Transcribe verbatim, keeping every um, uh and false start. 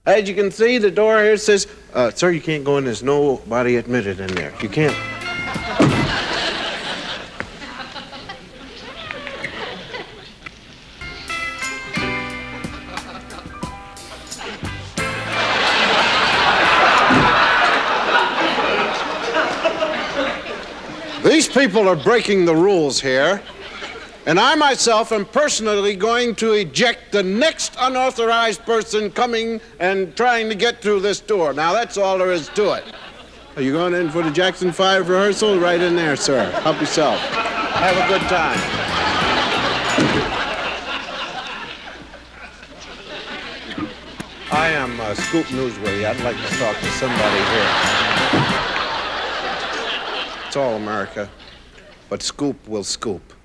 As you can see, the door here says, uh, sir, you can't go in. There's nobody admitted in there. You can't. These people are breaking the rules here, and I myself am personally going to eject the next unauthorized person coming and trying to get through this door. Now, that's all there is to it. Are you going in for the Jackson five rehearsal? Right in there, sir. Help yourself. Have a good time. I am uh, Scoop Newsworthy. I'd like to talk to somebody here. It's all America, but Scoop will scoop.